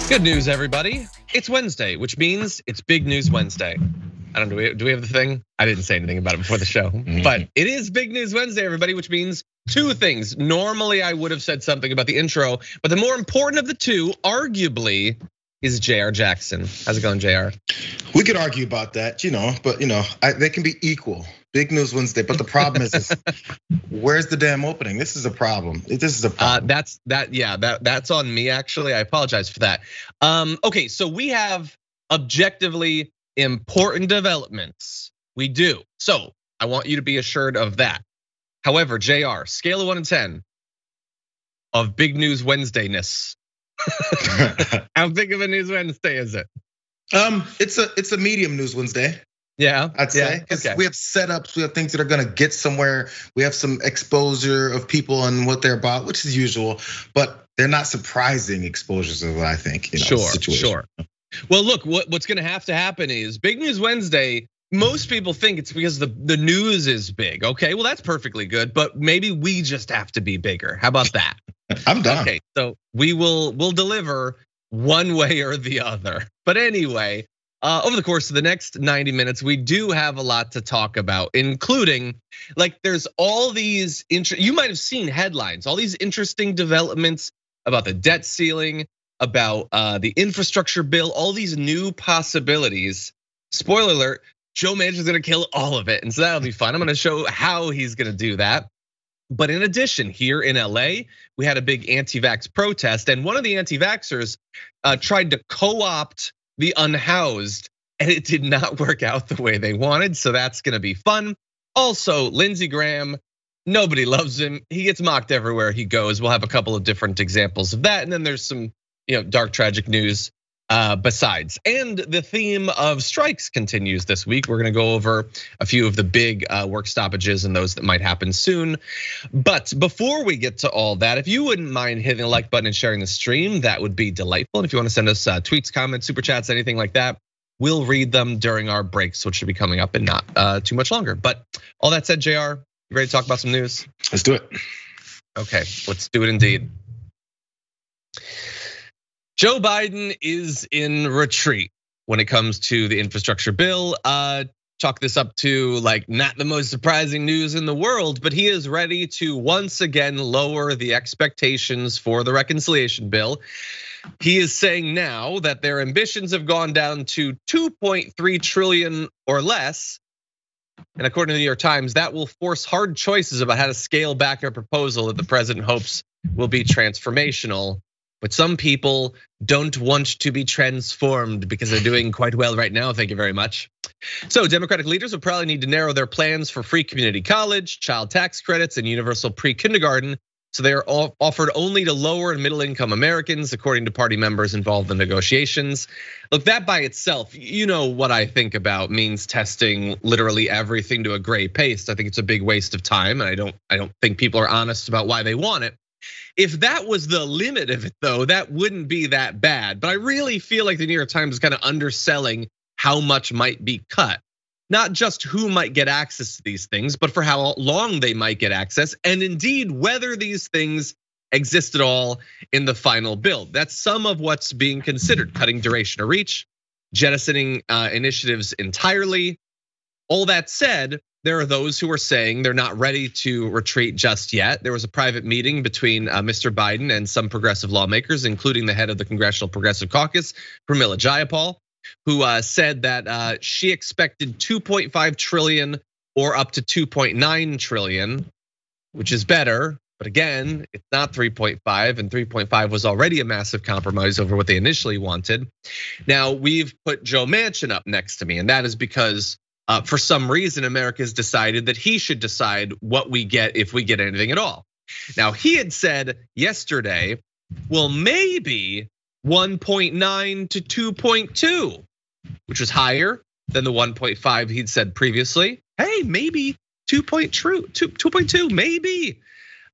Good news, everybody. It's Wednesday, which means it's Big News Wednesday. I don't know, do we have the thing? I didn't say anything about it before the show, but it is Big News Wednesday, everybody, which means two things. Normally, I would have said something about the intro, but the more important of the two, arguably, is JR Jackson. How's it going, JR? We could argue about that, but they can be equal. Big News Wednesday, but the problem is where's the damn opening? This is a problem. This is a problem. That's on me, actually. I apologize for that. Okay, so we have objectively important developments. We do. So I want you to be assured of that. However, JR, scale of 1 to 10 of Big News Wednesday-ness. How big of a News Wednesday is it? It's a medium News Wednesday. Yeah, I'd say. Okay. We have setups, we have things that are gonna get somewhere. We have some exposure of people and what they're about, which is usual, but they're not surprising exposures of what I think. Sure. Well, look, what's gonna have to happen is Big News Wednesday. Most people think it's because the news is big. Okay, well that's perfectly good, but maybe we just have to be bigger. How about that? I'm done. Okay, so we'll deliver one way or the other. But anyway, over the course of the next 90 minutes, we do have a lot to talk about, including there's all these you might have seen headlines, all these interesting developments about the debt ceiling, about the infrastructure bill, all these new possibilities. Spoiler alert, Joe Manchin is gonna kill all of it, and so that'll be fun. I'm gonna show how he's gonna do that. But in addition, here in LA, we had a big anti-vax protest, and one of the anti-vaxxers tried to co-opt the unhoused, and it did not work out the way they wanted, so that's gonna be fun. Also, Lindsey Graham, nobody loves him. He gets mocked everywhere he goes. We'll have a couple of different examples of that, and then there's some dark, tragic news besides. And the theme of strikes continues this week. We're gonna go over a few of the big work stoppages and those that might happen soon. But before we get to all that, if you wouldn't mind hitting the like button and sharing the stream, that would be delightful. And if you wanna send us tweets, comments, super chats, anything like that, we'll read them during our breaks, which should be coming up in not too much longer. But all that said, JR, you ready to talk about some news? Let's do it. Okay, let's do it indeed. Joe Biden is in retreat when it comes to the infrastructure bill. Chalk this up to not the most surprising news in the world, but he is ready to once again lower the expectations for the reconciliation bill. He is saying now that their ambitions have gone down to 2.3 trillion or less. And according to the New York Times, that will force hard choices about how to scale back a proposal that the president hopes will be transformational. But some people don't want to be transformed because they're doing quite well right now, thank you very much. So Democratic leaders will probably need to narrow their plans for free community college, child tax credits, and universal pre-kindergarten. So they are offered only to lower and middle income Americans, according to party members involved in negotiations. Look, that by itself, you know what I think about means testing literally everything to a gray paste. I think it's a big waste of time, and I don't think people are honest about why they want it. If that was the limit of it though, that wouldn't be that bad. But I really feel like the New York Times is kind of underselling how much might be cut. Not just who might get access to these things, but for how long they might get access, and indeed whether these things exist at all in the final bill. That's some of what's being considered: cutting duration of reach, jettisoning initiatives entirely. All that said, there are those who are saying they're not ready to retreat just yet. There was a private meeting between Mr. Biden and some progressive lawmakers, including the head of the Congressional Progressive Caucus, Pramila Jayapal, who said that she expected 2.5 trillion or up to 2.9 trillion, which is better. But again, it's not 3.5, and 3.5 was already a massive compromise over what they initially wanted. Now, we've put Joe Manchin up next to me, and that is because for some reason, America's decided that he should decide what we get, if we get anything at all. Now, he had said yesterday, well, maybe 1.9 to 2.2, which was higher than the 1.5 he'd said previously. Hey, maybe 2.2, maybe.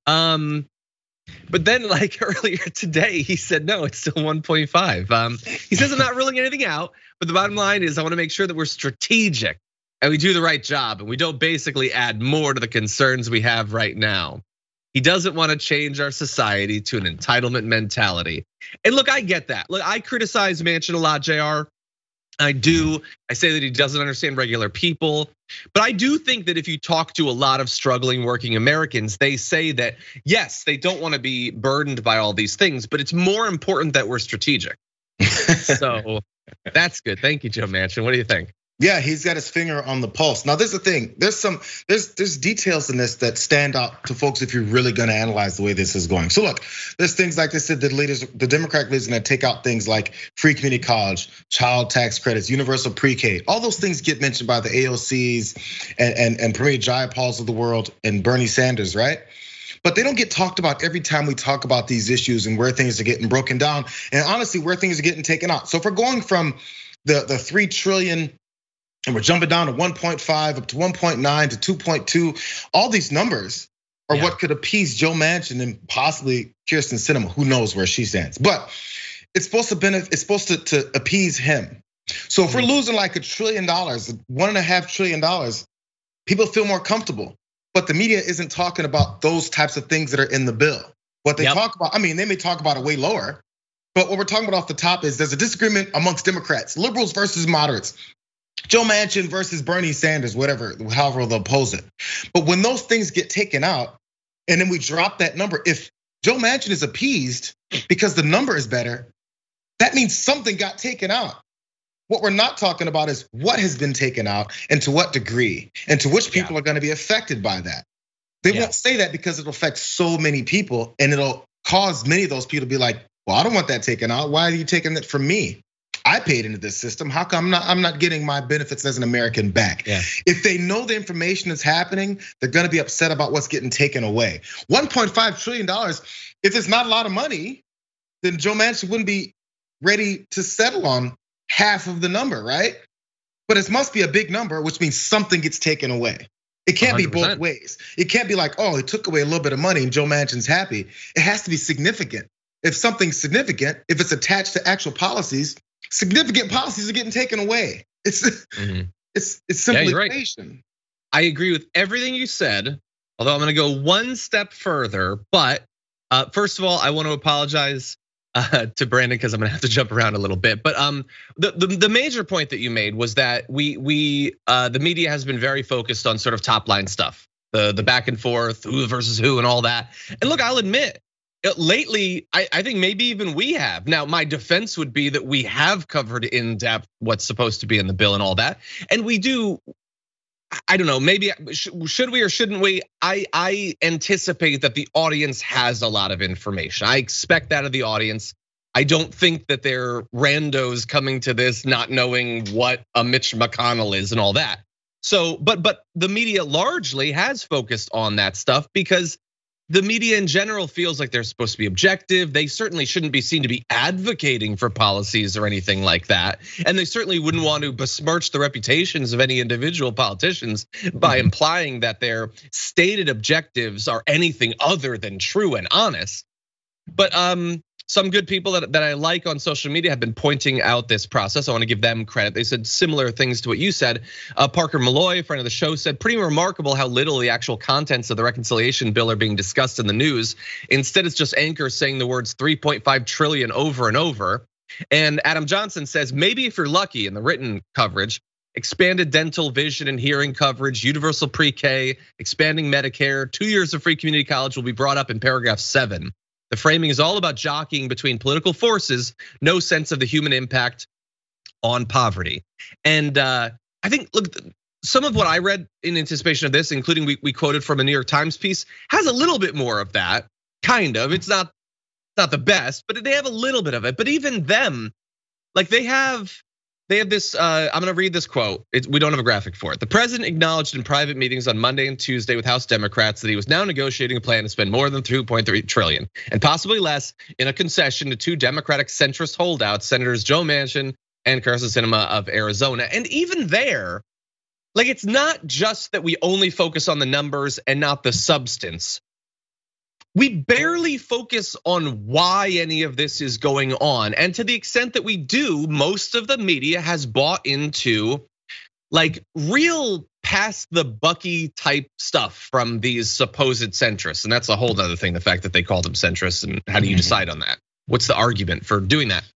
But then earlier today, he said, no, it's still 1.5. He says, I'm not ruling anything out, but the bottom line is I wanna make sure that we're strategic and we do the right job and we don't basically add more to the concerns we have right now. He doesn't want to change our society to an entitlement mentality. And look, I get that. Look, I criticize Manchin a lot, JR. I do. I say that he doesn't understand regular people. But I do think that if you talk to a lot of struggling working Americans, they say that, yes, they don't want to be burdened by all these things, but it's more important that we're strategic. So that's good. Thank you, Joe Manchin. What do you think? Yeah, he's got his finger on the pulse. Now, there's the thing. There's details in this that stand out to folks if you're really going to analyze the way this is going. So look, there's things like they said the Democratic leaders are going to take out things like free community college, child tax credits, universal pre-K. All those things get mentioned by the AOCs and Premier Jayapals of the world and Bernie Sanders, right? But they don't get talked about every time we talk about these issues and where things are getting broken down, and honestly, where things are getting taken out. So if we're going from the 3 trillion. And we're jumping down to 1.5 up to 1.9 to 2.2. All these numbers are what could appease Joe Manchin and possibly Kyrsten Sinema. Who knows where she stands? But it's supposed to appease him. So if we're losing like $1 trillion, $1.5 trillion, people feel more comfortable. But the media isn't talking about those types of things that are in the bill. What they talk about, I mean, they may talk about it way lower. But what we're talking about off the top is there's a disagreement amongst Democrats, liberals versus moderates. Joe Manchin versus Bernie Sanders, whatever, however they'll pose it. But when those things get taken out, and then we drop that number, if Joe Manchin is appeased because the number is better, that means something got taken out. What we're not talking about is what has been taken out and to what degree, and to which people are gonna be affected by that. They won't say that because it'll affect so many people, and it'll cause many of those people to be like, well, I don't want that taken out. Why are you taking it from me? I paid into this system. How come I'm not getting my benefits as an American back? Yeah. If they know the information is happening, they're gonna be upset about what's getting taken away. $1.5 trillion, if it's not a lot of money, then Joe Manchin wouldn't be ready to settle on half of the number, right? But it must be a big number, which means something gets taken away. It can't 100%. Be both ways. It can't be like, oh, it took away a little bit of money and Joe Manchin's happy. It has to be significant. If something's significant, if it's attached to actual policies, significant policies are getting taken away. It's simply equation. I agree with everything you said, although I'm gonna go one step further. But first of all, I want to apologize to Brandon because I'm gonna have to jump around a little bit. But the major point that you made was that the media has been very focused on sort of top line stuff, the back and forth, who versus who, and all that. And look, I'll admit, lately, I think maybe even we have. Now, my defense would be that we have covered in depth what's supposed to be in the bill and all that. And we do, I don't know, maybe should we or shouldn't we? I anticipate that the audience has a lot of information. I expect that of the audience. I don't think that they're randos coming to this not knowing what a Mitch McConnell is and all that. So, but the media largely has focused on that stuff because the media in general feels like they're supposed to be objective. They certainly shouldn't be seen to be advocating for policies or anything like that. And they certainly wouldn't want to besmirch the reputations of any individual politicians by implying that their stated objectives are anything other than true and honest. But some good people that I like on social media have been pointing out this process. I want to give them credit. They said similar things to what you said. Parker Malloy, a friend of the show, said pretty remarkable how little the actual contents of the reconciliation bill are being discussed in the news. Instead, it's just anchors saying the words 3.5 trillion over and over. And Adam Johnson says maybe if you're lucky in the written coverage, expanded dental, vision, and hearing coverage, universal pre-K, expanding Medicare, 2 years of free community college will be brought up in paragraph 7. The framing is all about jockeying between political forces, no sense of the human impact on poverty. And I think, look, some of what I read in anticipation of this, including we quoted from a New York Times piece, has a little bit more of that, kind of. It's not the best, but they have a little bit of it. But even them, like they have this, I'm gonna read this quote. We don't have a graphic for it. The president acknowledged in private meetings on Monday and Tuesday with House Democrats that he was now negotiating a plan to spend more than 2.3 trillion and possibly less in a concession to two Democratic centrist holdouts, Senators Joe Manchin and Kyrsten Sinema of Arizona. And even there, like it's not just that we only focus on the numbers and not the substance. We barely focus on why any of this is going on. And to the extent that we do, most of the media has bought into like real past the Bucky type stuff from these supposed centrists. And that's a whole other thing, the fact that they call them centrists, and how do you decide on that? What's the argument for doing that?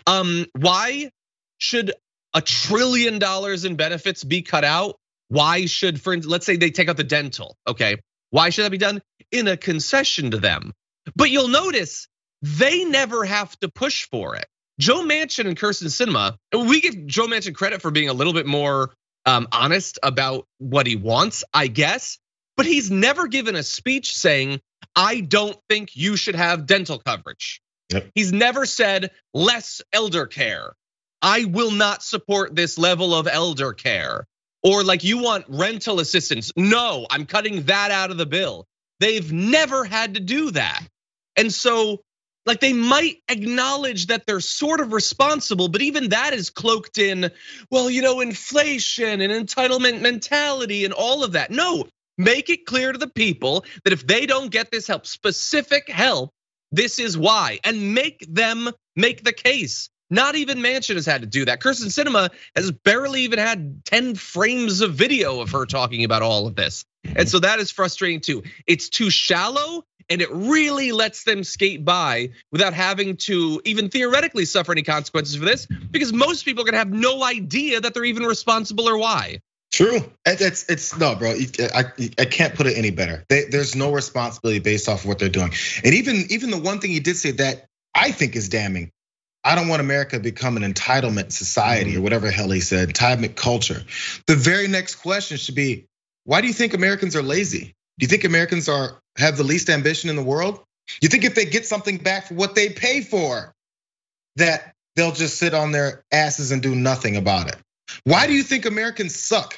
Why should $1 trillion in benefits be cut out? Why should, for instance, let's say they take out the dental, okay? Why should that be done? In a concession to them. But you'll notice they never have to push for it. Joe Manchin and Kyrsten Sinema, we give Joe Manchin credit for being a little bit more honest about what he wants, I guess. But he's never given a speech saying, I don't think you should have dental coverage. Yep. He's never said less elder care. I will not support this level of elder care. Or like, you want rental assistance. No, I'm cutting that out of the bill. They've never had to do that. And so, like, they might acknowledge that they're sort of responsible, but even that is cloaked in, well, inflation and entitlement mentality and all of that. No, make it clear to the people that if they don't get this help, specific help, this is why, and make them make the case. Not even Manchin has had to do that. Kyrsten Sinema has barely even had 10 frames of video of her talking about all of this. And so that is frustrating too. It's too shallow, and it really lets them skate by without having to even theoretically suffer any consequences for this, because most people are gonna have no idea that they're even responsible or why. True. It's no, bro. I can't put it any better. There's no responsibility based off of what they're doing. And even the one thing he did say that I think is damning. I don't want America to become an entitlement society or whatever the hell he said, entitlement culture. The very next question should be, why do you think Americans are lazy? Do you think Americans have the least ambition in the world? You think if they get something back for what they pay for, that they'll just sit on their asses and do nothing about it? Why do you think Americans suck?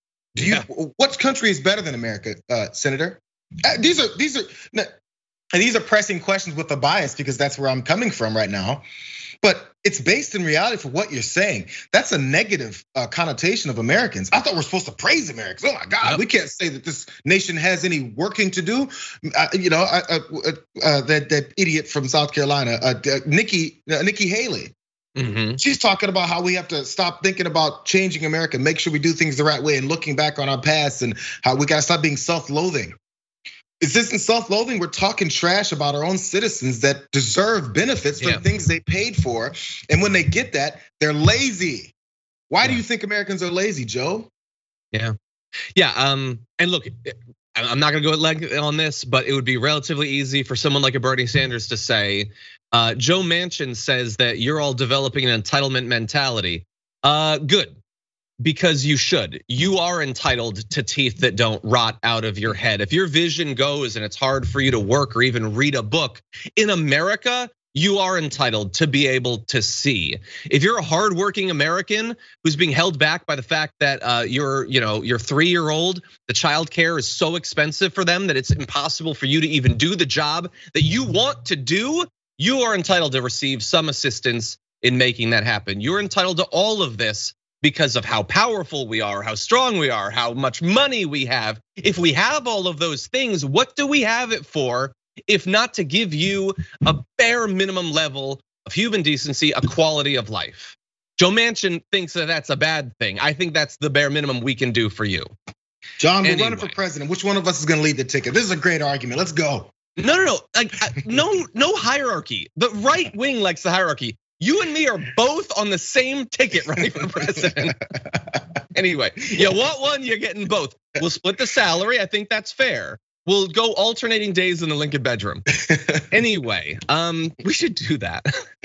What country is better than America, Senator? These are pressing questions with a bias because that's where I'm coming from right now. But it's based in reality for what you're saying. That's a negative connotation of Americans. I thought we're supposed to praise Americans. Oh my God, we can't say that this nation has any working to do. That idiot from South Carolina, Nikki Haley. She's talking about how we have to stop thinking about changing America, make sure we do things the right way, and looking back on our past, and how we gotta stop being self-loathing. Is this in self-loathing? We're talking trash about our own citizens that deserve benefits from things they paid for. And when they get that, they're lazy. Why do you think Americans are lazy, Joe? Yeah. And look, I'm not gonna go at length on this, but it would be relatively easy for someone like a Bernie Sanders to say, Joe Manchin says that you're all developing an entitlement mentality. Good. Because you should. You are entitled to teeth that don't rot out of your head. If your vision goes and it's hard for you to work or even read a book, in America, you are entitled to be able to see. If you're a hardworking American who's being held back by the fact that your 3-year-old, the childcare is so expensive for them that it's impossible for you to even do the job that you want to do, you are entitled to receive some assistance in making that happen. You're entitled to all of this because of how powerful we are, how strong we are, how much money we have. If we have all of those things, what do we have it for if not to give you a bare minimum level of human decency, a quality of life? Joe Manchin thinks that that's a bad thing. I think that's the bare minimum we can do for you. John, we're running for president. Which one of us is gonna lead the ticket? This is a great argument. Let's go. No, like no hierarchy. The right wing likes the hierarchy. You and me are both on the same ticket running for president. Anyway, you want one, you're getting both. We'll split the salary, I think that's fair. We'll go alternating days in the Lincoln bedroom. Anyway, we should do that.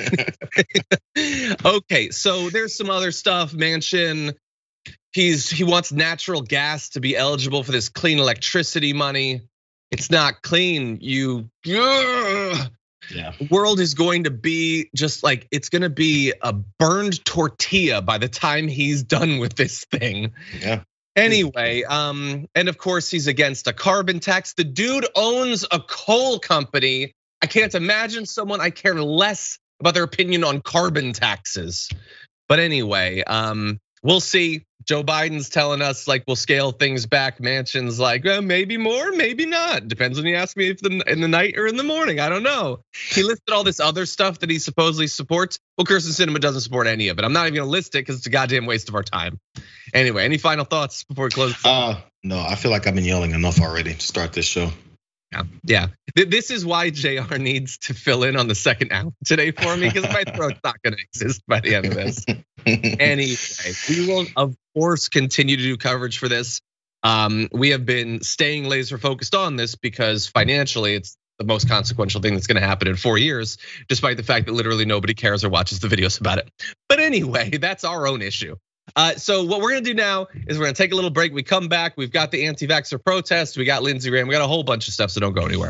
Okay, so there's some other stuff. Manchin, he wants natural gas to be eligible for this clean electricity money. It's not clean, The world is going to be just like, it's gonna be a burned tortilla by the time he's done with this thing. Yeah. Anyway, and of course he's against a carbon tax. The dude owns a coal company. I can't imagine someone I care less about their opinion on carbon taxes. But anyway, we'll see. Joe Biden's telling us like we'll scale things back. Manchin's like, well, maybe more, maybe not. Depends when you ask me if in the night or in the morning. I don't know. He listed all this other stuff that he supposedly supports. Well, Kyrsten Sinema doesn't support any of it. I'm not even gonna list it because it's a goddamn waste of our time. Anyway, any final thoughts before we close? No, I feel like I've been yelling enough already to start this show. Yeah. This is why JR needs to fill in on the second hour today for me, because my throat's not gonna exist by the end of this. Anyway, we will of course continue to do coverage for this. We have been staying laser focused on this because financially it's the most consequential thing that's gonna happen in 4 years, despite the fact that literally nobody cares or watches the videos about it. But anyway, that's our own issue. So what we're gonna do now is we're gonna take a little break. We come back, we've got the anti-vaxxer protest, we got Lindsey Graham, we got a whole bunch of stuff, so don't go anywhere.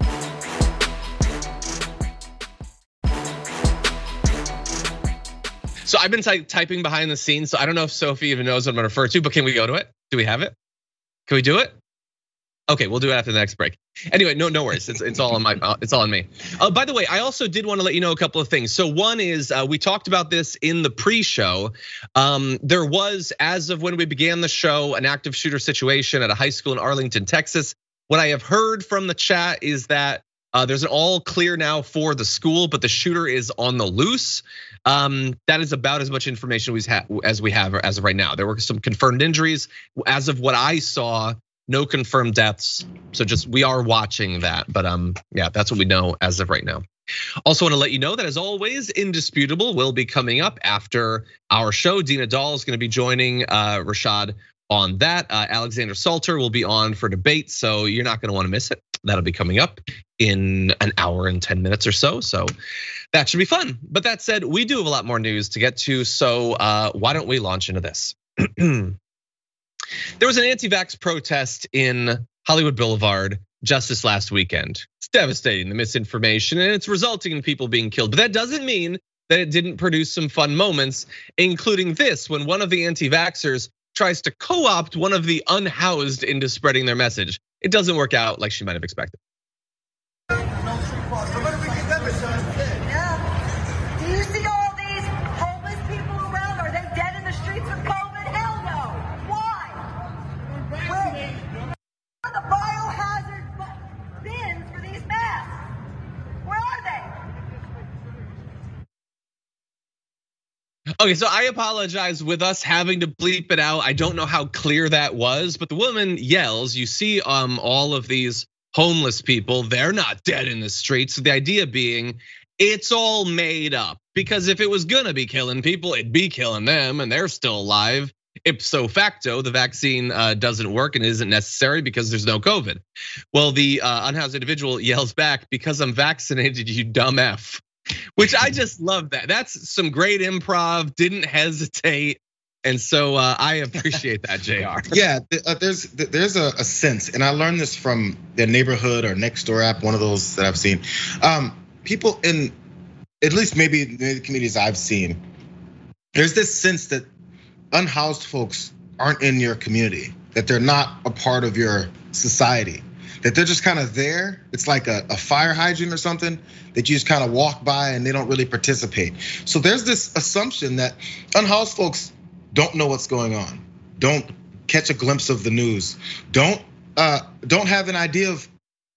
So I've been typing behind the scenes, so I don't know if Sophie even knows what I'm gonna refer to, but can we go to it? Do we have it? Can we do it? Okay, we'll do it after the next break. Anyway, no worries. It's all on me. By the way, I also did want to let you know a couple of things. So one is we talked about this in the pre-show. There was, as of when we began the show, an active shooter situation at a high school in Arlington, Texas. What I have heard from the chat is that there's an all clear now for the school, but the shooter is on the loose. That is about as much information as we have as of right now. There were some confirmed injuries. As of what I saw, no confirmed deaths. So just we are watching that, but yeah, that's what we know as of right now. Also want to let you know that as always, Indisputable will be coming up after our show. Dina Dahl is going to be joining Rashad on that. Alexander Salter will be on for debate, so you're not going to want to miss it. That'll be coming up in an hour and 10 minutes or so. So that should be fun. But that said, we do have a lot more news to get to. So why don't we launch into this? There was an anti-vax protest in Hollywood Boulevard just this last weekend. It's devastating, the misinformation, and it's resulting in people being killed. But that doesn't mean that it didn't produce some fun moments, including this, when one of the anti-vaxxers tries to co-opt one of the unhoused into spreading their message. It doesn't work out like she might have expected. Okay, so I apologize with us having to bleep it out. I don't know how clear that was, but the woman yells, you see all of these homeless people, they're not dead in the streets. So the idea being it's all made up, because if it was gonna be killing people, it'd be killing them and they're still alive. Ipso facto, the vaccine doesn't work and isn't necessary because there's no COVID. Well, the unhoused individual yells back, because I'm vaccinated, you dumb F. Which I just love that. That's some great improv, didn't hesitate. And so I appreciate that, JR. Yeah, there's a sense, and I learned this from the Neighborhood or Nextdoor app, one of those that I've seen. People in, at least maybe the communities I've seen, there's this sense that unhoused folks aren't in your community, that they're not a part of your society, that they're just kind of there. It's like a fire hydrant or something that you just kind of walk by and they don't really participate. So there's this assumption that unhoused folks don't know what's going on, don't catch a glimpse of the news, don't have an idea of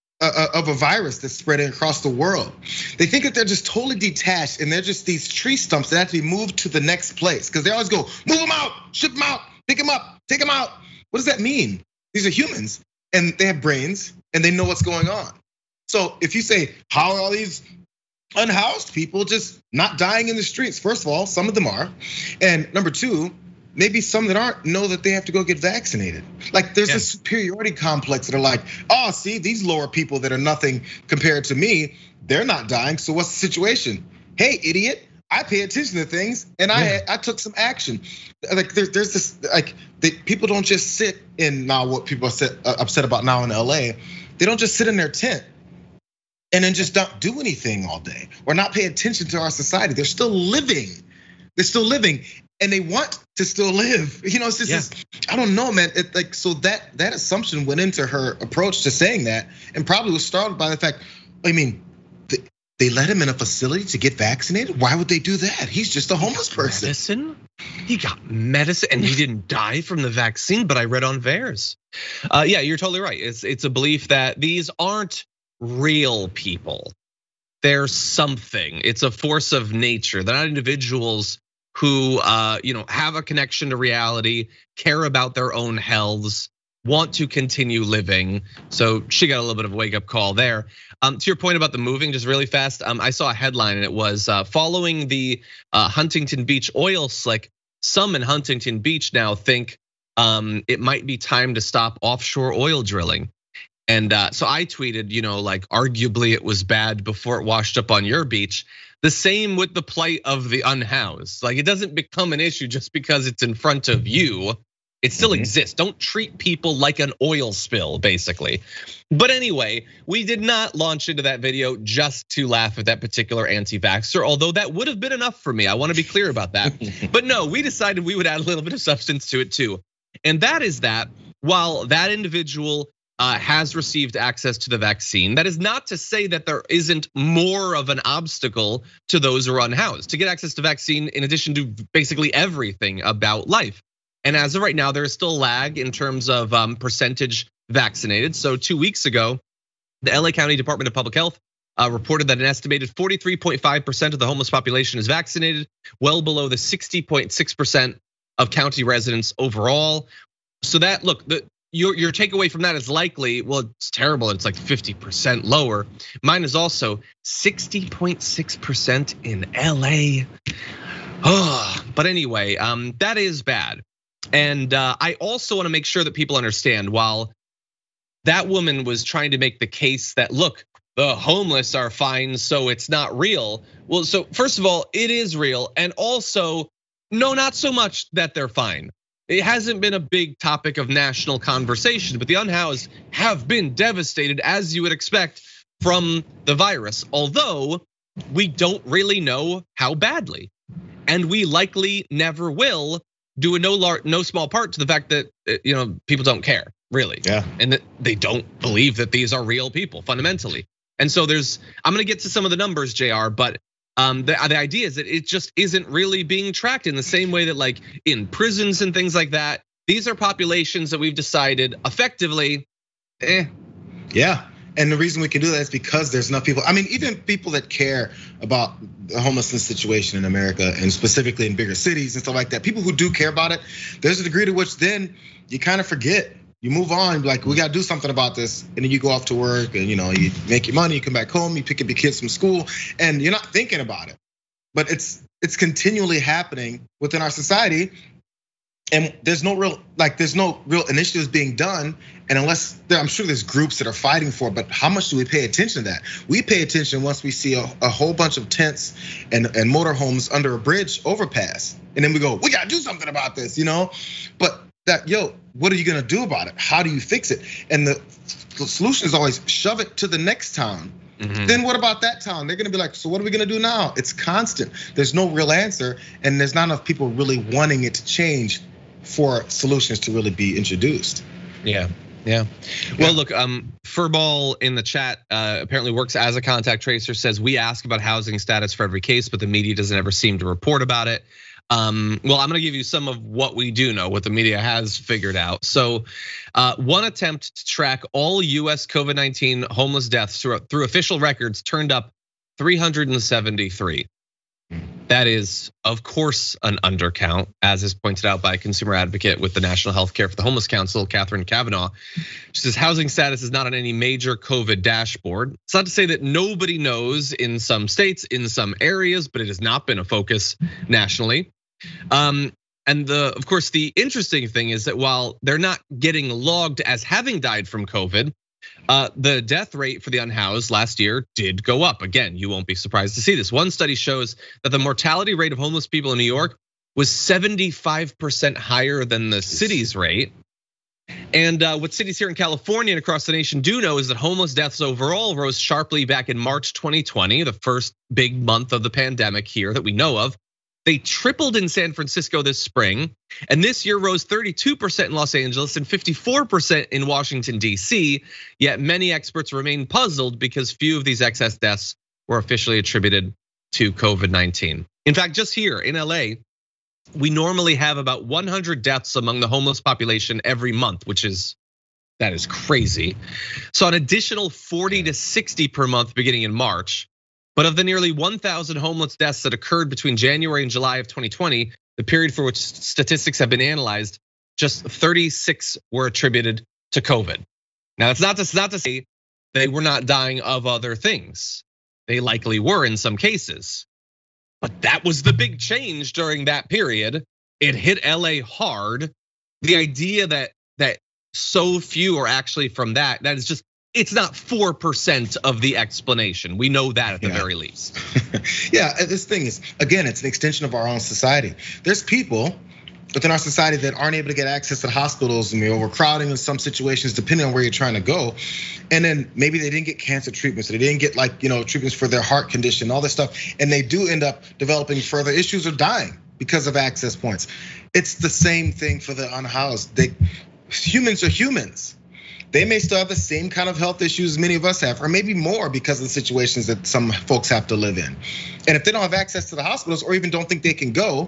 a virus that's spreading across the world. They think that they're just totally detached and they're just these tree stumps that have to be moved to the next place, because they always go, move them out, ship them out, pick them up, take them out. What does that mean? These are humans and they have brains and they know what's going on. So if you say, how are all these unhoused people just not dying in the streets? First of all, some of them are. And number two, maybe some that aren't know that they have to go get vaccinated. Like there's this superiority complex that are like, oh, see, these lower people that are nothing compared to me, they're not dying. So what's the situation? Hey, idiot, I pay attention to things and I took some action. Like there's this, like people don't just sit in now what people are upset about now in LA. They don't just sit in their tent and then just don't do anything all day or not pay attention to our society. They're still living. They're still living. And they want to still live. It's just this, I don't know, man. So that assumption went into her approach to saying that, and probably was started by the fact, They let him in a facility to get vaccinated? Why would they do that? He's just a homeless person. Medicine? He got medicine and he didn't die from the vaccine, but I read on VAERS. Yeah, you're totally right. It's a belief that these aren't real people. They're something. It's a force of nature. They're not individuals who have a connection to reality, care about their own healths, want to continue living. So she got a little bit of a wake up call there. To your point about the moving, just really fast, I saw a headline and it was following the Huntington Beach oil slick. Some in Huntington Beach now think it might be time to stop offshore oil drilling. And so I tweeted, like arguably it was bad before it washed up on your beach. The same with the plight of the unhoused. Like it doesn't become an issue just because it's in front of you. It still exists. Don't treat people like an oil spill, basically. But anyway, we did not launch into that video just to laugh at that particular anti-vaxxer, although that would have been enough for me. I want to be clear about that. But no, we decided we would add a little bit of substance to it too. And that is that while that individual has received access to the vaccine, that is not to say that there isn't more of an obstacle to those who are unhoused to get access to vaccine in addition to basically everything about life. And as of right now, there is still a lag in terms of percentage vaccinated. So 2 weeks ago, the LA County Department of Public Health reported that an estimated 43.5% of the homeless population is vaccinated, well below the 60.6% of county residents overall. So that, look, your takeaway from that is likely, well, it's terrible, it's like 50% lower. Mine is also 60.6% in LA. But anyway, that is bad. And I also want to make sure that people understand, while that woman was trying to make the case that, look, the homeless are fine, so it's not real. Well, so first of all, it is real. And also, no, not so much that they're fine. It hasn't been a big topic of national conversation, but the unhoused have been devastated, as you would expect, from the virus. Although we don't really know how badly. And we likely never will, due in no small part to the fact that people don't care, really. Yeah. And that they don't believe that these are real people fundamentally. And so I'm gonna get to some of the numbers, JR, but the idea is that it just isn't really being tracked in the same way that, like, in prisons and things like that, these are populations that we've decided effectively, Yeah. And the reason we can do that is because there's enough people. I mean, even people that care about the homelessness situation in America, and specifically in bigger cities and stuff like that, people who do care about it, there's a degree to which then you kind of forget. You move on, like, we gotta do something about this. And then you go off to work and you make your money, you come back home, you pick up your kids from school, and you're not thinking about it. But it's continually happening within our society. And there's no real initiatives being done. And I'm sure there's groups that are fighting for it, but how much do we pay attention to that? We pay attention once we see a whole bunch of tents and motorhomes under a bridge overpass. And then we go, we gotta do something about this, But what are you gonna do about it? How do you fix it? And the solution is always shove it to the next town. Then what about that town? They're gonna be like, so what are we gonna do now? It's constant. There's no real answer, and there's not enough people really wanting it to change for solutions to really be introduced. Yeah. Well, look, Furball in the chat apparently works as a contact tracer, says we ask about housing status for every case, but the media doesn't ever seem to report about it. Well, I'm gonna give you some of what we do know, what the media has figured out. So one attempt to track all US COVID-19 homeless deaths through official records turned up 373. That is, of course, an undercount, as is pointed out by a consumer advocate with the National Health Care for the Homeless Council, Catherine Kavanaugh. She says housing status is not on any major COVID dashboard. It's not to say that nobody knows in some states, in some areas, but it has not been a focus nationally. And of course, the interesting thing is that while they're not getting logged as having died from COVID, the death rate for the unhoused last year did go up. Again, you won't be surprised to see this. One study shows that the mortality rate of homeless people in New York was 75% higher than the city's rate. And what cities here in California and across the nation do know is that homeless deaths overall rose sharply back in March 2020, the first big month of the pandemic here that we know of. They tripled in San Francisco this spring, and this year rose 32% in Los Angeles and 54% in Washington, D.C. Yet many experts remain puzzled because few of these excess deaths were officially attributed to COVID-19. In fact, just here in LA, we normally have about 100 deaths among the homeless population every month, that is crazy. So an additional 40 to 60 per month beginning in March. But of the nearly 1,000 homeless deaths that occurred between January and July of 2020, the period for which statistics have been analyzed, just 36 were attributed to COVID. Now, it's not to say they were not dying of other things. They likely were in some cases. But that was the big change during that period. It hit LA hard. The idea that so few are actually from that is just, it's not 4% of the explanation. We know that at the very least. Yeah, this thing is, again, it's an extension of our own society. There's people within our society that aren't able to get access to hospitals, and we're overcrowding in some situations, depending on where you're trying to go. And then maybe they didn't get cancer treatments, they didn't get treatments for their heart condition, all this stuff, and they do end up developing further issues or dying because of access points. It's the same thing for the unhoused. Humans are humans. They may still have the same kind of health issues many of us have, or maybe more because of the situations that some folks have to live in. And if they don't have access to the hospitals or even don't think they can go,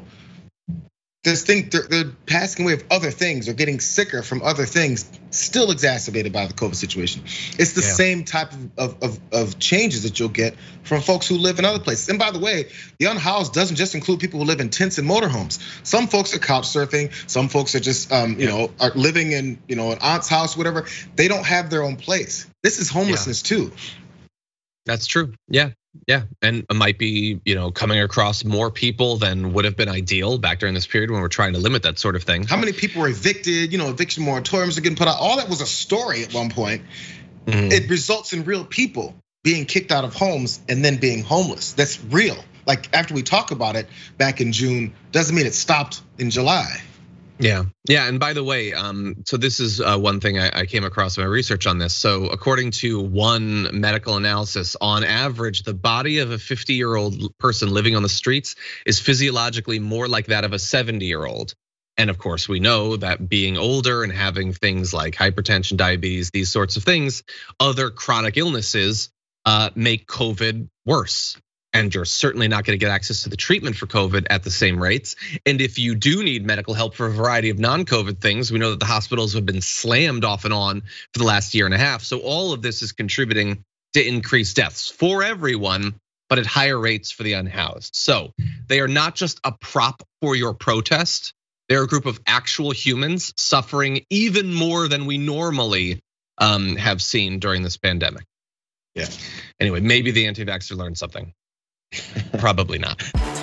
they're passing away of other things or getting sicker from other things, still exacerbated by the COVID situation. It's the same type of changes that you'll get from folks who live in other places. And by the way, the unhoused doesn't just include people who live in tents and motorhomes. Some folks are couch surfing. Some folks are just, are living in, an aunt's house, whatever. They don't have their own place. This is homelessness too. That's true. Yeah, and it might be, coming across more people than would have been ideal back during this period when we're trying to limit that sort of thing. How many people were evicted? Eviction moratoriums are getting put out. All that was a story at one point. It results in real people being kicked out of homes and then being homeless. That's real. Like after we talk about it back in June, doesn't mean it stopped in July. Yeah, and by the way, so this is one thing I came across in my research on this. So according to one medical analysis, on average, the body of a 50-year-old person living on the streets is physiologically more like that of a 70-year-old. And of course, we know that being older and having things like hypertension, diabetes, these sorts of things, other chronic illnesses make COVID worse. And you're certainly not gonna get access to the treatment for COVID at the same rates. And if you do need medical help for a variety of non-COVID things, we know that the hospitals have been slammed off and on for the last year and a half. So all of this is contributing to increased deaths for everyone, but at higher rates for the unhoused. So they are not just a prop for your protest. They're a group of actual humans suffering even more than we normally have seen during this pandemic. Yeah. Anyway, maybe the anti-vaxxer learned something. Probably not.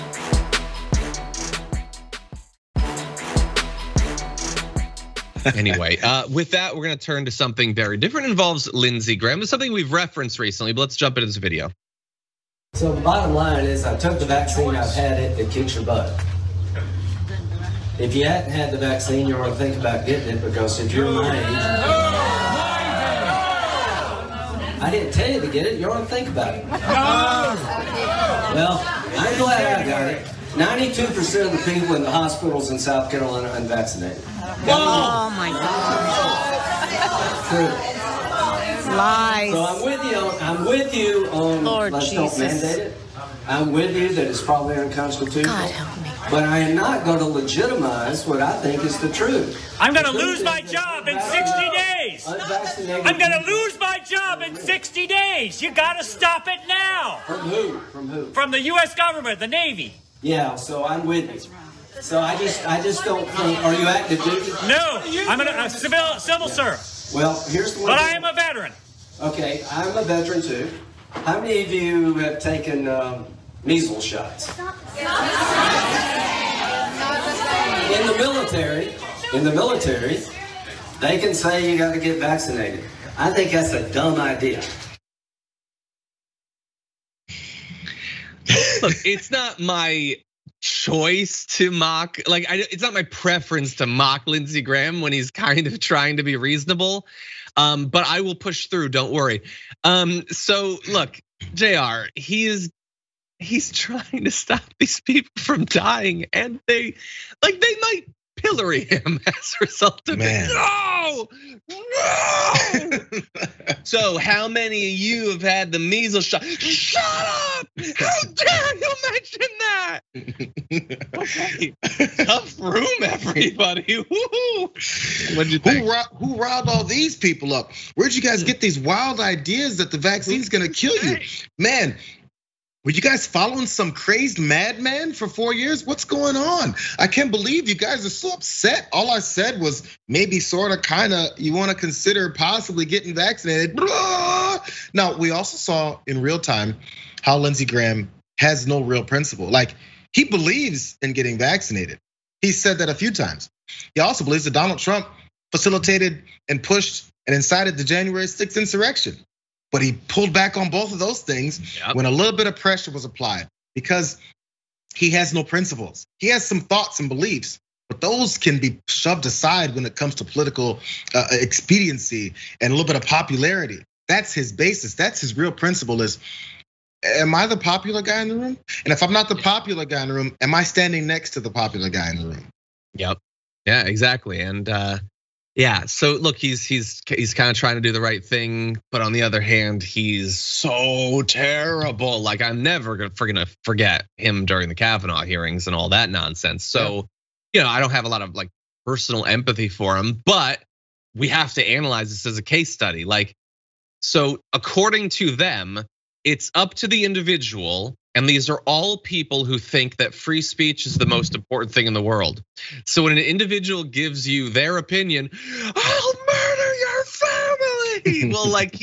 Anyway, with that, we're gonna turn to something very different. It involves Lindsey Graham. It's something we've referenced recently, but let's jump into this video. So the bottom line is I took the vaccine, I've had it, it kicks your butt. If you hadn't had the vaccine, you ought to think about getting it, because if you're my age, I didn't tell you to get it, you ought to think about it. Well, I'm glad I got it. 92% of the people in the hospitals in South Carolina are unvaccinated. Oh my God. True. Lies. So I'm with you on Lord let's Jesus. don't mandate it. I'm with you that it's probably unconstitutional. God help me. But I am not going to legitimize what I think is the truth. I'm going to lose my job in 60 days. Unvaccinated. I'm going to lose my job in 60 days. You got to stop it now. From who? From who? From the U.S. government, the Navy. Yeah, so I'm with you. So I just don't think. Are you active duty? No, I'm a civil servant. Well, here's the one. But I am a veteran. Okay, I'm a veteran too. How many of you have taken measles shots? In the military, they can say you got to get vaccinated. I think that's a dumb idea. Look, it's not my choice to mock, it's not my preference to mock Lindsey Graham when he's kind of trying to be reasonable. But I will push through, don't worry. So look, JR, he's trying to stop these people from dying, and they might pillory him as a result of it. No, no. So how many of you have had the measles shot? Shut up! How dare you mention that? Okay. Tough room, everybody. What'd you think? Who riled all these people up? Where'd you guys get these wild ideas that the vaccine's gonna kill you? Man, were you guys following some crazed madman for 4 years? What's going on? I can't believe you guys are so upset. All I said was maybe sort of kind of you want to consider possibly getting vaccinated. Now, we also saw in real time how Lindsey Graham has no real principle. Like, he believes in getting vaccinated. He said that a few times. He also believes that Donald Trump facilitated and pushed and incited the January 6th insurrection. But he pulled back on both of those things when a little bit of pressure was applied because he has no principles. He has some thoughts and beliefs, but those can be shoved aside when it comes to political expediency and a little bit of popularity. That's his basis. That's his real principle is, am I the popular guy in the room? And if I'm not the popular guy in the room, am I standing next to the popular guy in the room? Yep. Yeah, exactly. And yeah, so look, he's kind of trying to do the right thing, but on the other hand, he's so terrible. Like, I'm never gonna forget him during the Kavanaugh hearings and all that nonsense. So, I don't have a lot of like personal empathy for him, but we have to analyze this as a case study. Like, so according to them, it's up to the individual. And these are all people who think that free speech is the most important thing in the world. So when an individual gives you their opinion, I'll murder your family. Well, like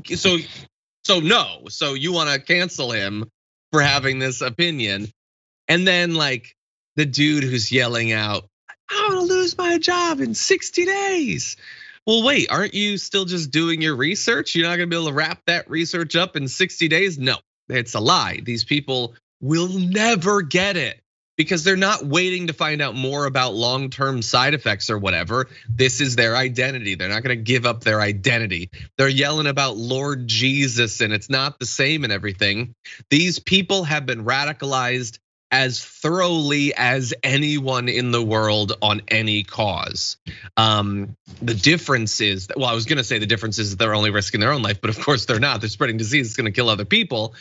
so you want to cancel him for having this opinion. And then like the dude who's yelling out, I want to lose my job in 60 days. Well, wait, aren't you still just doing your research? You're not gonna be able to wrap that research up in 60 days? No. It's a lie. These people will never get it because they're not waiting to find out more about long-term side effects or whatever. This is their identity. They're not going to give up their identity. They're yelling about Lord Jesus and it's not the same and everything. These people have been radicalized as thoroughly as anyone in the world on any cause. The difference is, well, I was gonna say the difference is they're only risking their own life, but of course they're not. They're spreading disease, it's gonna kill other people.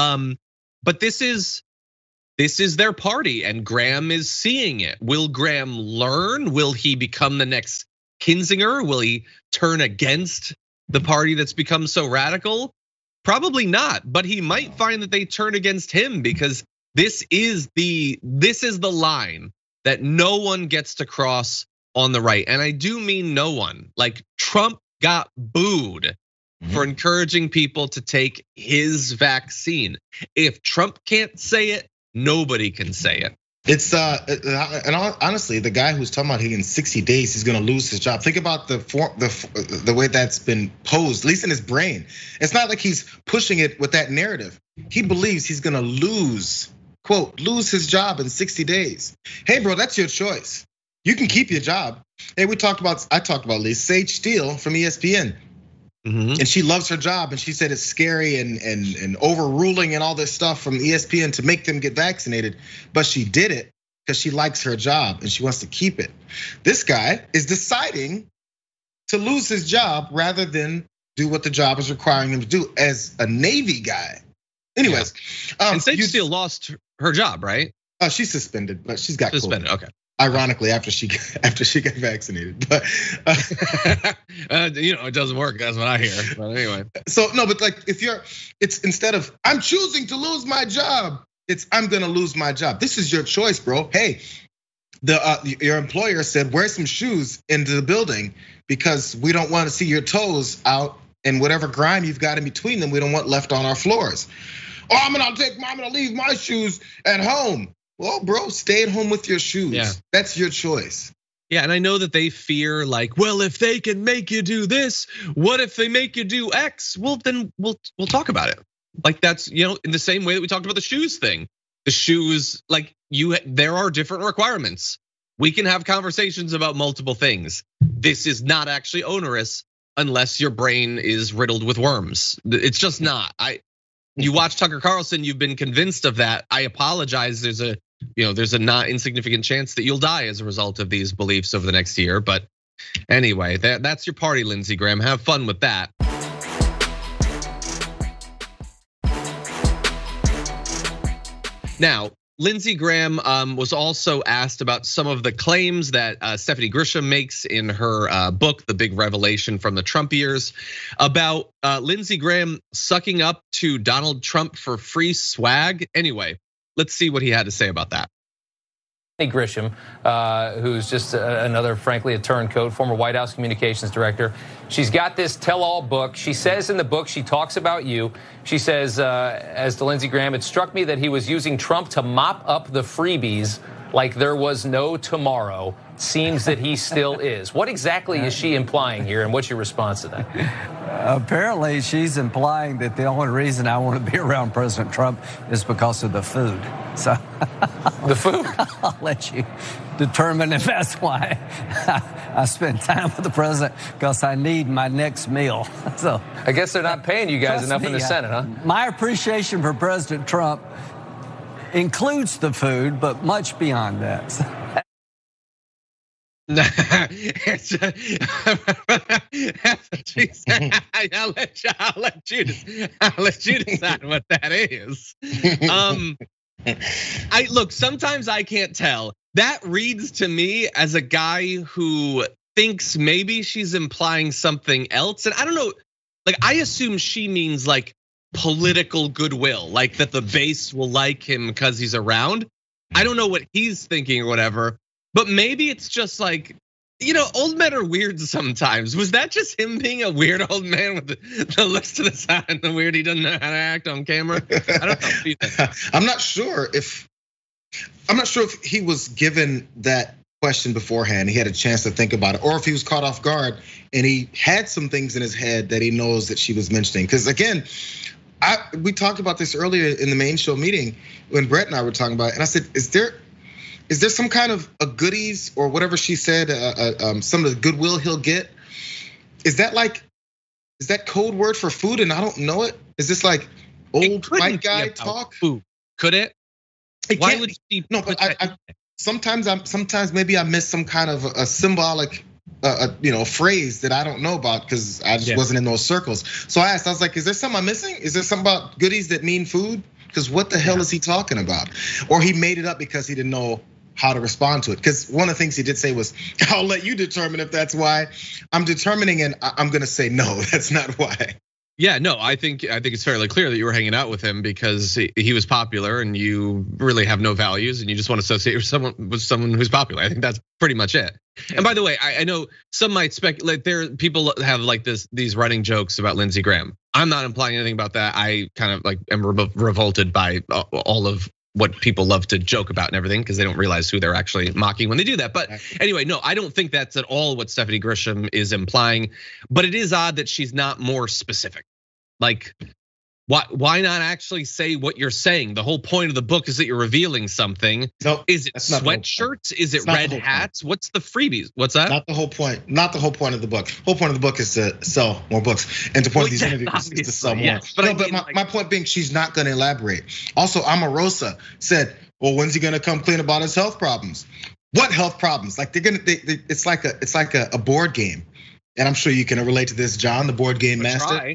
But this is their party and Graham is seeing it. Will Graham learn? Will he become the next Kinzinger? Will he turn against the party that's become so radical? Probably not, but he might find that they turn against him because this is the line that no one gets to cross on the right. And I do mean no one. Like Trump got booed for encouraging people to take his vaccine. If Trump can't say it, nobody can say it. It's and honestly, the guy who's talking about in 60 days he's gonna lose his job. Think about the way that's been posed, at least in his brain. It's not like he's pushing it with that narrative. He believes he's gonna lose his job in 60 days. Hey, bro, that's your choice. You can keep your job. Hey, I talked about Sage Steele from ESPN. And she loves her job and she said it's scary and overruling and all this stuff from ESPN to make them get vaccinated, but she did it because she likes her job and she wants to keep it. This guy is deciding to lose his job rather than do what the job is requiring him to do as a Navy guy. Anyways, and Sage Steele lost her job, right? She's suspended, but she's got suspended. COVID. Okay. Ironically, after she got vaccinated, but it doesn't work. That's what I hear. But anyway, so no, but like it's instead of I'm choosing to lose my job, it's I'm gonna lose my job. This is your choice, bro. Hey, your employer said wear some shoes into the building because we don't want to see your toes out and whatever grime you've got in between them, we don't want left on our floors. Oh, I'm gonna leave my shoes at home. Well, bro, stay at home with your shoes. Yeah. That's your choice. Yeah, and I know that they fear like, well, if they can make you do this, what if they make you do X? Well, then we'll talk about it. Like that's, in the same way that we talked about the shoes thing. The shoes, like there are different requirements. We can have conversations about multiple things. This is not actually onerous unless your brain is riddled with worms. It's just not. You watch Tucker Carlson, you've been convinced of that. I apologize. There's a not insignificant chance that you'll die as a result of these beliefs over the next year. But Anyway, that's your party, Lindsey Graham. Have fun with that. Now, Lindsey Graham was also asked about some of the claims that Stephanie Grisham makes in her book, The Big Revelation from the Trump Years, about Lindsey Graham sucking up to Donald Trump for free swag. Anyway, let's see what he had to say about that. Grisham, who's just another, frankly, a turncoat, former White House communications director. She's got this tell-all book. She says in the book, she talks about you. She says, as to Lindsey Graham, it struck me that he was using Trump to mop up the freebies like there was no tomorrow. Seems that he still is. What exactly is she implying here, and what's your response to that? Apparently, she's implying that the only reason I want to be around President Trump is because of the food. So, the food? I'll let you determine if that's why I spend time with the president, because I need my next meal. So, I guess they're not paying you guys enough in the Senate, huh? My appreciation for President Trump includes the food, but much beyond that. So. I'll let you decide what that is. Look, sometimes I can't tell. That reads to me as a guy who thinks maybe she's implying something else. And I don't know, like, I assume she means like political goodwill, like that the base will like him because he's around. I don't know what he's thinking or whatever. But maybe it's just like, old men are weird sometimes. Was that just him being a weird old man with the looks to the side and the weird he doesn't know how to act on camera? I don't know. I'm not sure if he was given that question beforehand. He had a chance to think about it, or if he was caught off guard and he had some things in his head that he knows that she was mentioning. Because again, we talked about this earlier in the main show meeting when Brett and I were talking about it, and I said, is there some kind of a goodies or whatever she said, some of the goodwill he'll get? Is that code word for food and I don't know it? Is this like old white guy talk? Food. Could it? Why would she? No, but sometimes maybe I missed some kind of a symbolic, phrase that I don't know about because I just wasn't in those circles. So I was like, is there something I'm missing? Is there something about goodies that mean food? Because what the hell is he talking about? Or he made it up because he didn't know how to respond to it. Because one of the things he did say was, I'll let you determine if that's why. I'm determining, and I'm gonna say no, that's not why. Yeah, no, I think it's fairly clear that you were hanging out with him because he was popular and you really have no values and you just want to associate with someone who's popular. I think that's pretty much it. And by the way, I know some might speculate. People have like these running jokes about Lindsey Graham. I'm not implying anything about that. I kind of like am revolted by all of what people love to joke about and everything because they don't realize who they're actually mocking when they do that. But anyway, no, I don't think that's at all what Stephanie Grisham is implying. But it is odd that she's not more specific. Like, why not actually say what you're saying? The whole point of the book is that you're revealing something. No, is it sweatshirts? Is it red hats? What's the freebies? What's that? Not the whole point. Not the whole point of the book. The whole point of the book is to sell more books. And the point of these interviews is to sell more. Yes, but my point being, she's not going to elaborate. Also, Omarosa said, well, when's he going to come clean about his health problems? What health problems? Like it's like a board game. And I'm sure you can relate to this, John, the board game master. Try.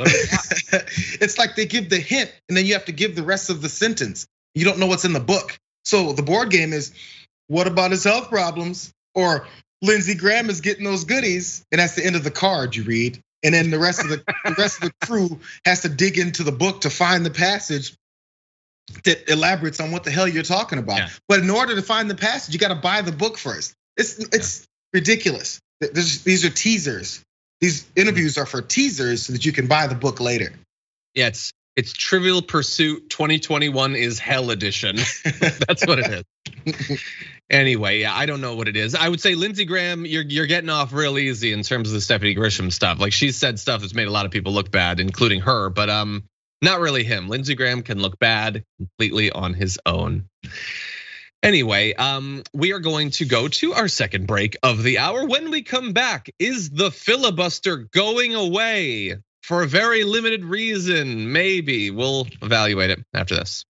It's like they give the hint and then you have to give the rest of the sentence. You don't know what's in the book. So the board game is, what about his health problems? Or Lindsey Graham is getting those goodies, and that's the end of the card you read. And then the rest of the crew has to dig into the book to find the passage that elaborates on what the hell you're talking about. Yeah. But in order to find the passage, you got to buy the book first. It's ridiculous. These are teasers. These interviews are for teasers so that you can buy the book later. Yeah, it's Trivial Pursuit 2021 is Hell Edition. That's what it is. Anyway, yeah, I don't know what it is. I would say Lindsey Graham, you're getting off real easy in terms of the Stephanie Grisham stuff. Like she's said stuff that's made a lot of people look bad, including her, but not really him. Lindsey Graham can look bad completely on his own. Anyway, we are going to go to our second break of the hour. When we come back, is the filibuster going away for a very limited reason? Maybe. We'll evaluate it after this.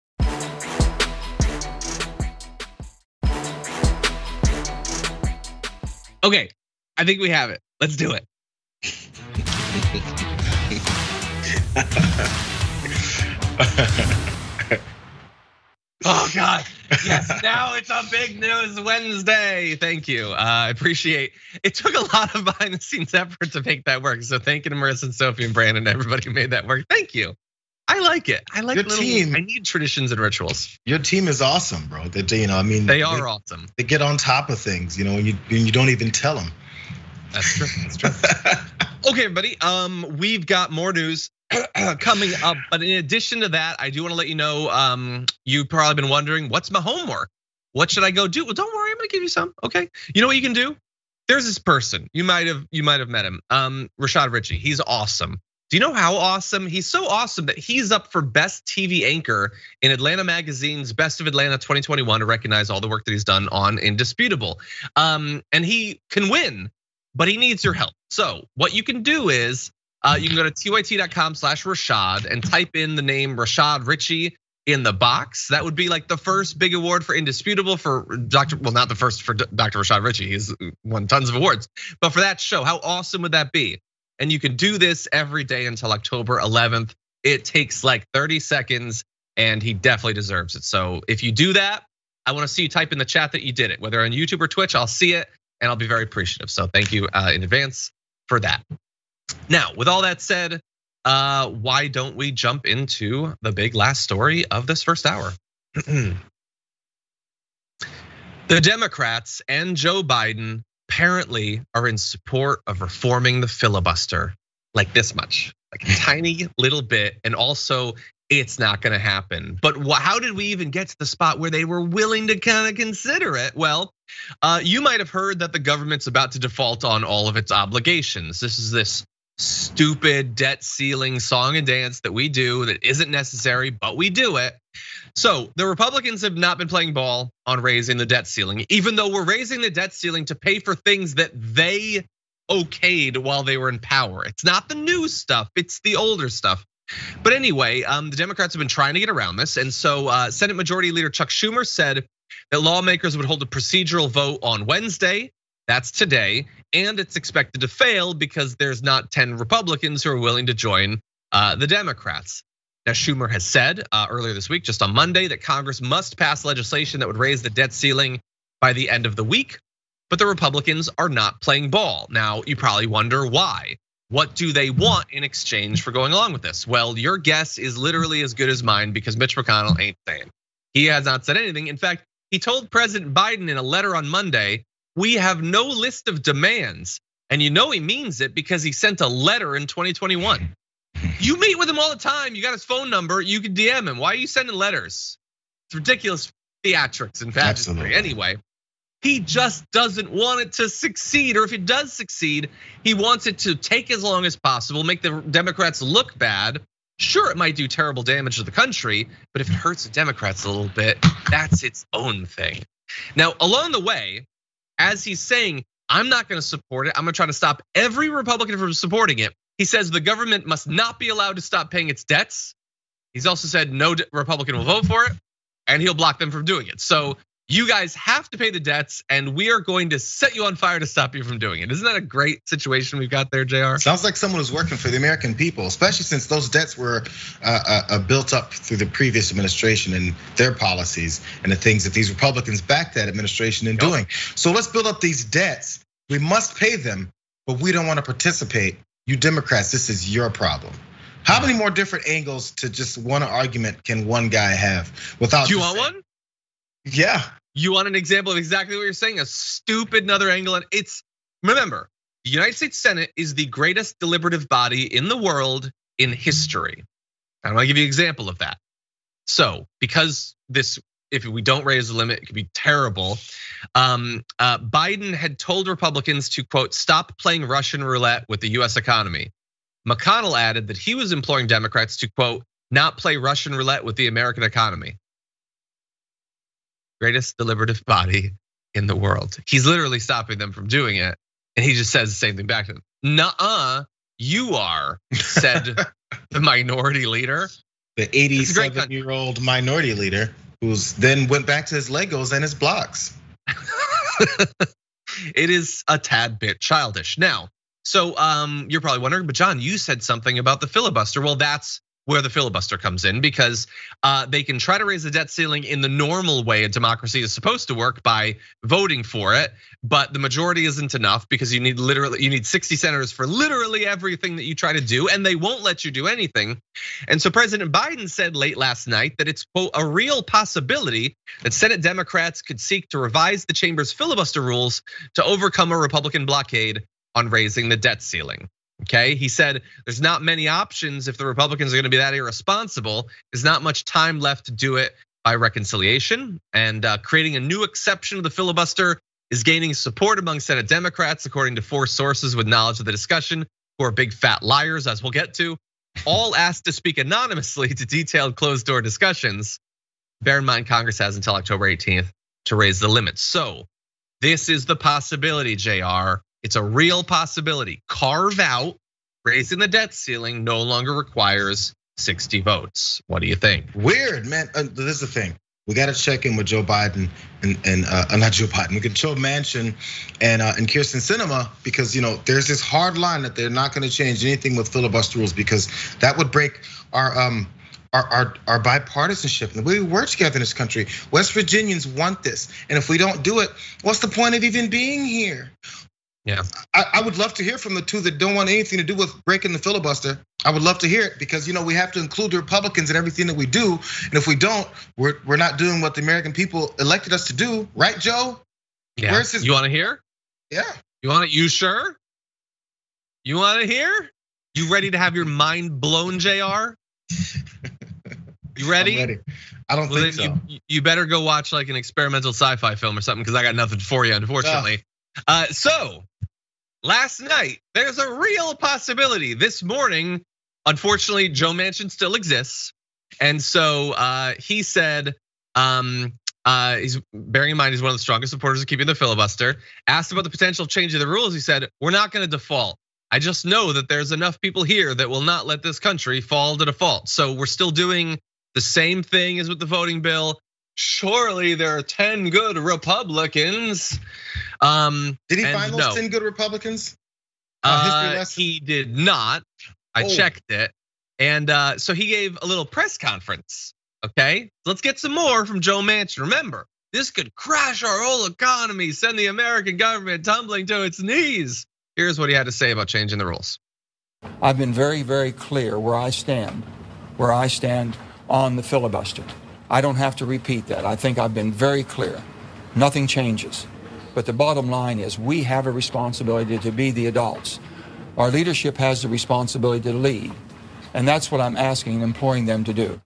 Okay, I think we have it. Let's do it. Oh God, yes, now it's a big news Wednesday. Thank you, I appreciate. It took a lot of behind the scenes effort to make that work. So thank you to Marissa and Sophie and Brandon, everybody who made that work. Thank you. I like it. I like your team. I need traditions and rituals. Your team is awesome, bro. I mean, they are awesome. They get on top of things, and you don't even tell them. That's true. That's true. Okay, everybody. We've got more news coming up, but in addition to that, I do want to let you know. You've probably been wondering, what's my homework? What should I go do? Well, don't worry, I'm gonna give you some. Okay. You know what you can do? There's this person. You might have met him. Rashad Richey. He's awesome. Do you know how awesome? He's so awesome that he's up for Best TV Anchor in Atlanta Magazine's Best of Atlanta 2021 to recognize all the work that he's done on Indisputable. And he can win, but he needs your help. So what you can do is you can go to tyt.com/Rashad and type in the name Rashad Richey in the box. That would be like the first big award for Indisputable for not the first for Dr. Rashad Richey. He's won tons of awards, but for that show, how awesome would that be? And you can do this every day until October 11th. It takes like 30 seconds and he definitely deserves it. So if you do that, I wanna see you type in the chat that you did it, whether on YouTube or Twitch, I'll see it and I'll be very appreciative. So thank you in advance for that. Now, with all that said, why don't we jump into the big last story of this first hour? The Democrats and Joe Biden apparently are in support of reforming the filibuster, like this much, like a tiny little bit, and also it's not gonna happen. But how did we even get to the spot where they were willing to kind of consider it? Well, you might have heard that the government's about to default on all of its obligations. This is this stupid debt ceiling song and dance that we do that isn't necessary, but we do it. So the Republicans have not been playing ball on raising the debt ceiling, even though we're raising the debt ceiling to pay for things that they okayed while they were in power. It's not the new stuff, it's the older stuff. But anyway, the Democrats have been trying to get around this. And so Senate Majority Leader Chuck Schumer said that lawmakers would hold a procedural vote on Wednesday. That's today, and it's expected to fail because there's not 10 Republicans who are willing to join the Democrats. Now, Schumer has said earlier this week, just on Monday, that Congress must pass legislation that would raise the debt ceiling by the end of the week, but the Republicans are not playing ball. Now, you probably wonder why. What do they want in exchange for going along with this? Well, your guess is literally as good as mine because Mitch McConnell ain't saying. He has not said anything. In fact, he told President Biden in a letter on Monday, we have no list of demands. And you know he means it because he sent a letter in 2021. You meet with him all the time. You got his phone number. You can DM him. Why are you sending letters? It's ridiculous theatrics and pageantry. Anyway, he just doesn't want it to succeed. Or if it does succeed, he wants it to take as long as possible, make the Democrats look bad. Sure, it might do terrible damage to the country, but if it hurts the Democrats a little bit, that's its own thing. Now, along the way, as he's saying, I'm not gonna support it. I'm gonna try to stop every Republican from supporting it. He says the government must not be allowed to stop paying its debts. He's also said no Republican will vote for it and he'll block them from doing it. So you guys have to pay the debts and we are going to set you on fire to stop you from doing it. Isn't that a great situation we've got there, JR? Sounds like someone who's working for the American people, especially since those debts were built up through the previous administration and their policies and the things that these Republicans backed that administration in doing. So let's build up these debts. We must pay them, but we don't want to participate. You Democrats, this is your problem. How many more different angles to just one argument can one guy have without? Do you want one? Yeah. You want an example of exactly what you're saying? A stupid another angle. And it's, remember, the United States Senate is the greatest deliberative body in the world in history. I'm gonna give you an example of that. So because this, if we don't raise the limit, it could be terrible. Biden had told Republicans to quote, stop playing Russian roulette with the US economy. McConnell added that he was imploring Democrats to quote, not play Russian roulette with the American economy. Greatest deliberative body in the world. He's literally stopping them from doing it. And he just says the same thing back to them. Nuh-uh, you are, said the minority leader. The 87-year-old minority leader who's then went back to his Legos and his blocks. It is a tad bit childish. Now, so you're probably wondering, but John, you said something about the filibuster. Well, that's where the filibuster comes in, because they can try to raise the debt ceiling in the normal way a democracy is supposed to work, by voting for it, but the majority isn't enough, because you need 60 senators for literally everything that you try to do, and they won't let you do anything. And so President Biden said late last night that it's, quote, a real possibility that Senate Democrats could seek to revise the chamber's filibuster rules to overcome a Republican blockade on raising the debt ceiling. Okay, he said there's not many options if the Republicans are going to be that irresponsible. There's not much time left to do it by reconciliation, and creating a new exception to the filibuster is gaining support among Senate Democrats, according to 4 sources with knowledge of the discussion, who are big fat liars, as we'll get to, all asked to speak anonymously to detailed closed-door discussions. Bear in mind, Congress has until October 18th to raise the limits. So this is the possibility, JR. It's a real possibility. Carve out raising the debt ceiling no longer requires 60 votes. What do you think? Weird, man. This is the thing. We got to check in with Joe Biden and not Joe Biden. We can Joe Manchin and Kyrsten Sinema, because there's this hard line that they're not going to change anything with filibuster rules, because that would break our bipartisanship and the way we work together in this country. West Virginians want this, and if we don't do it, what's the point of even being here? Yeah, I would love to hear from the two that don't want anything to do with breaking the filibuster. I would love to hear it, because we have to include the Republicans in everything that we do, and if we don't, we're not doing what the American people elected us to do, right, Joe? Yeah. Where's his? You want to hear? Yeah. You want it? You sure? You want to hear? You ready to have your mind blown, JR? You ready? I'm ready. I don't think so. You better go watch like an experimental sci-fi film or something, because I got nothing for you, unfortunately. So last night, there's a real possibility. This morning, unfortunately, Joe Manchin still exists. And so he said, he's bearing in mind he's one of the strongest supporters of keeping the filibuster. Asked about the potential change of the rules, he said, we're not going to default. I just know that there's enough people here that will not let this country fall to default. So we're still doing the same thing as with the voting bill. Surely there are 10 good Republicans. Did he find those 10 good Republicans? He did not. I checked it. And so he gave a little press conference. Okay, let's get some more from Joe Manchin. Remember, this could crash our whole economy, send the American government tumbling to its knees. Here's what he had to say about changing the rules. I've been very, very clear where I stand on the filibuster. I don't have to repeat that. I think I've been very clear. Nothing changes. But the bottom line is we have a responsibility to be the adults. Our leadership has the responsibility to lead. And that's what I'm asking and imploring them to do.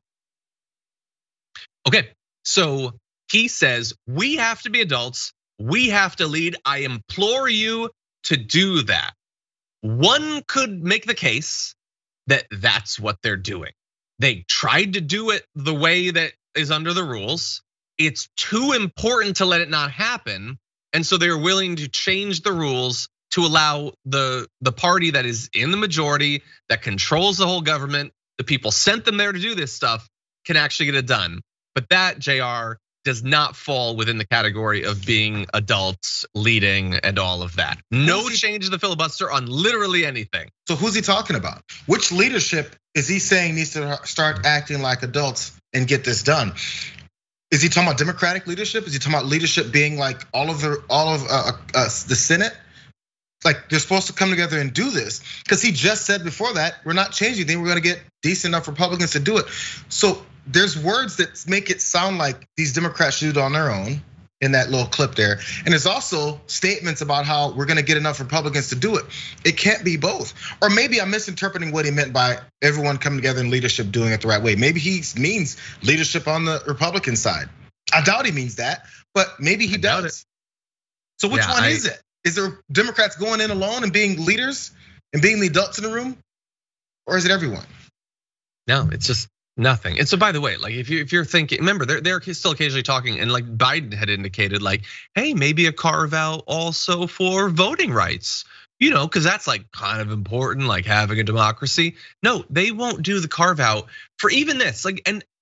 Okay, so he says we have to be adults. We have to lead. I implore you to do that. One could make the case that that's what they're doing. They tried to do it the way that is under the rules. It's too important to let it not happen. And so they're willing to change the rules to allow the party that is in the majority, that controls the whole government, the people sent them there to do this stuff, can actually get it done. But that, JR, does not fall within the category of being adults, leading, and all of that. No change to the filibuster on literally anything. So who's he talking about? Which leadership is he saying needs to start acting like adults and get this done? Is he talking about Democratic leadership? Is he talking about leadership being like all of the Senate? Like they're supposed to come together and do this, because he just said before that we're not changing anything. We're going to get decent enough Republicans to do it. So there's words that make it sound like these Democrats should do it on their own in that little clip there. And there's also statements about how we're going to get enough Republicans to do it. It can't be both. Or maybe I'm misinterpreting what he meant by everyone coming together in leadership doing it the right way. Maybe he means leadership on the Republican side. I doubt he means that, but maybe he does. So which one is it? Is there Democrats going in alone and being leaders and being the adults in the room? Or is it everyone? No, it's just nothing. And so, by the way, like if you're thinking, remember they're still occasionally talking, and like Biden had indicated, like, hey, maybe a carve out also for voting rights, because that's like kind of important, like having a democracy. No, they won't do the carve out for even this. Like, and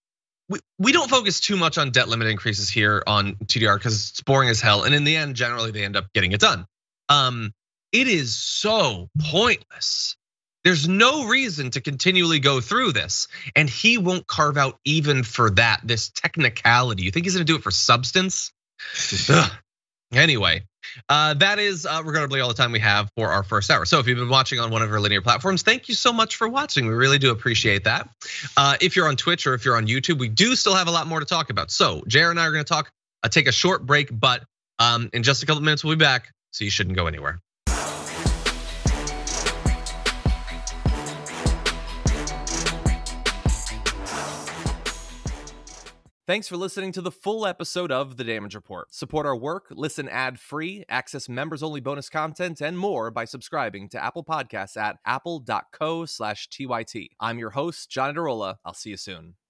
we don't focus too much on debt limit increases here on TDR because it's boring as hell. And in the end, generally they end up getting it done. It is so pointless. There's no reason to continually go through this. And he won't carve out even for that, this technicality. You think he's gonna do it for substance? Anyway, that is regrettably all the time we have for our first hour. So if you've been watching on one of our linear platforms, thank you so much for watching. We really do appreciate that. If you're on Twitch or if you're on YouTube, we do still have a lot more to talk about. So Jared and I are gonna take a short break, but in just a couple of minutes, we'll be back. So you shouldn't go anywhere. Thanks for listening to the full episode of The Damage Report. Support our work, listen ad-free, access members-only bonus content, and more by subscribing to Apple Podcasts at apple.co/TYT. I'm your host, Johnny Derola. I'll see you soon.